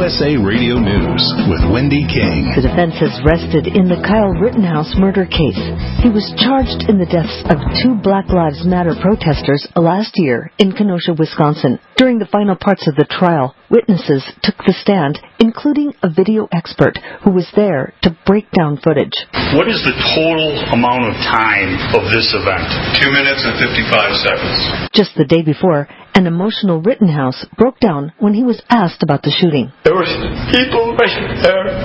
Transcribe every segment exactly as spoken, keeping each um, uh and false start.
U S A Radio News with Wendy King. The defense has rested in the Kyle Rittenhouse murder case. He was charged in the deaths of two Black Lives Matter protesters last year in Kenosha, Wisconsin. During the final parts of the trial, witnesses took the stand, including a video expert who was there to break down footage. What is the total amount of time of this event? Two minutes and fifty-five seconds. Just the day before, an emotional Rittenhouse broke down when he was asked about the shooting. There was people right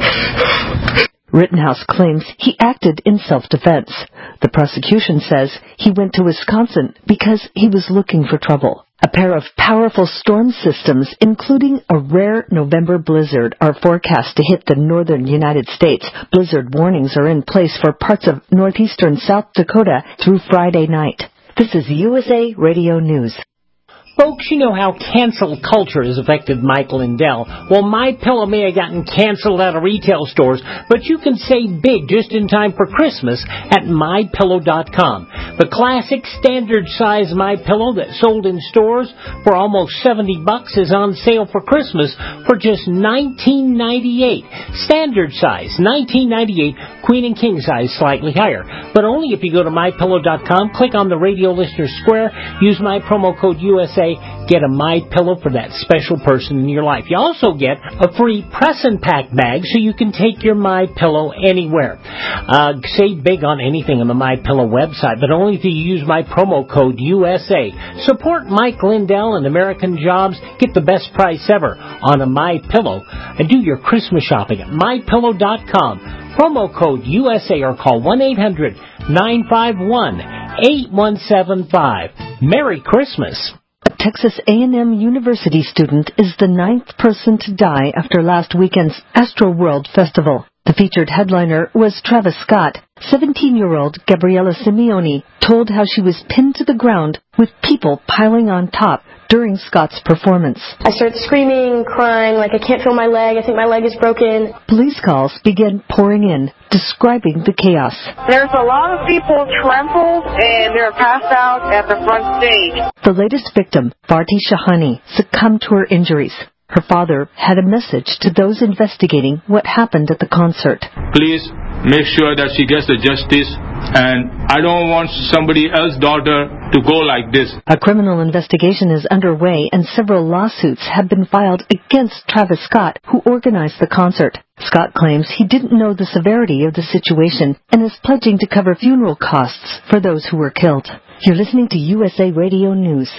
there. Rittenhouse claims he acted in self-defense. The prosecution says he went to Wisconsin because he was looking for trouble. A pair of powerful storm systems, including a rare November blizzard, are forecast to hit the northern United States. Blizzard warnings are in place for parts of northeastern South Dakota through Friday night. This is U S A Radio News. Folks, you know how cancel culture has affected Mike Lindell. Well, MyPillow may have gotten canceled out of retail stores, but you can save big just in time for Christmas at My Pillow dot com. The classic standard size MyPillow that sold in stores for almost seventy bucks is on sale for Christmas for just nineteen ninety-eight. Standard size, nineteen ninety-eight. Queen and king size, slightly higher. But only if you go to My Pillow dot com, click on the radio listener square, use my promo code U S A, get a MyPillow for that special person in your life. You also get a free press and pack bag so you can take your MyPillow anywhere. Uh, save big on anything on the MyPillow website, but only if you use my promo code U S A. Support Mike Lindell and American Jobs. Get the best price ever on a MyPillow. And do your Christmas shopping at My Pillow dot com. Promo code U S A or call one eight hundred nine five one eight one seven five. Merry Christmas. A Texas A and M University student is the ninth person to die after last weekend's Astroworld Festival. The featured headliner was Travis Scott. seventeen-year-old Gabriella Simeone told how she was pinned to the ground with people piling on top during Scott's performance. I started screaming, crying, like I can't feel my leg, I think my leg is broken. Police calls began pouring in, describing the chaos. There's a lot of people trampled and they're passed out at the front stage. The latest victim, Varti Shahani, succumbed to her injuries. Her father had a message to those investigating what happened at the concert. Please make sure that she gets the justice, and I don't want somebody else's daughter to go like this. A criminal investigation is underway, and several lawsuits have been filed against Travis Scott, who organized the concert. Scott claims he didn't know the severity of the situation and is pledging to cover funeral costs for those who were killed. You're listening to U S A Radio News.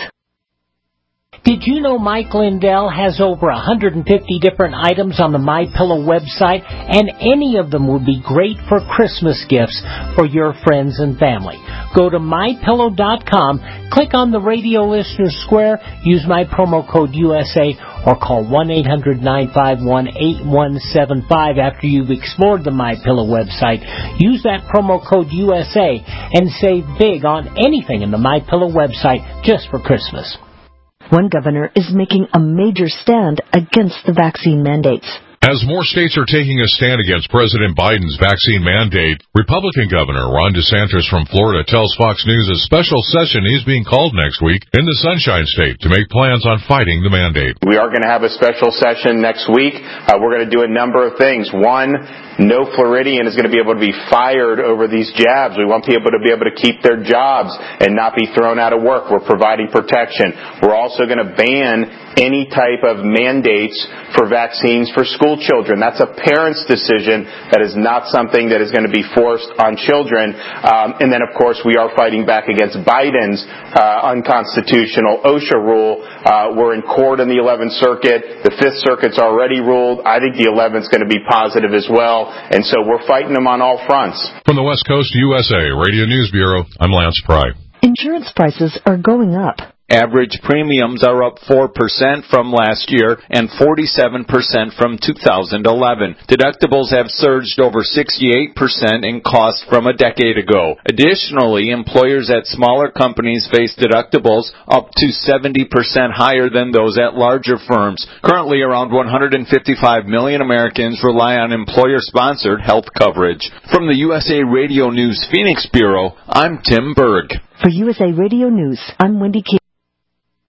Did you know Mike Lindell has over one hundred fifty different items on the MyPillow website, and any of them would be great for Christmas gifts for your friends and family? Go to My Pillow dot com, click on the radio listener square, use my promo code U S A, or call one eight hundred nine five one eight one seven five after you've explored the MyPillow website. Use that promo code U S A and save big on anything in the MyPillow website just for Christmas. One governor is making a major stand against the vaccine mandates. As more states are taking a stand against President Biden's vaccine mandate, Republican Governor Ron DeSantis from Florida tells Fox News a special session is being called next week in the Sunshine State to make plans on fighting the mandate. We are going to have a special session next week. Uh, we're going to do a number of things. One, no Floridian is going to be able to be fired over these jabs. We want people to be able to keep their jobs and not be thrown out of work. We're providing protection. We're also going to ban any type of mandates for vaccines for school children. That's a parent's decision. That is not something that is going to be forced on children. Um, and then, of course, we are fighting back against Biden's uh, unconstitutional OSHA rule. Uh, we're in court in the eleventh Circuit. The fifth Circuit's already ruled. I think the eleventh is going to be positive as well. And so we're fighting them on all fronts. From the West Coast U S A Radio News Bureau, I'm Lance Pry. Insurance prices are going up. Average premiums are up four percent from last year and forty-seven percent from two thousand eleven. Deductibles have surged over sixty-eight percent in cost from a decade ago. Additionally, employers at smaller companies face deductibles up to seventy percent higher than those at larger firms. Currently, around one hundred fifty-five million Americans rely on employer-sponsored health coverage. From the U S A Radio News Phoenix Bureau, I'm Tim Berg. For U S A Radio News, I'm Wendy King.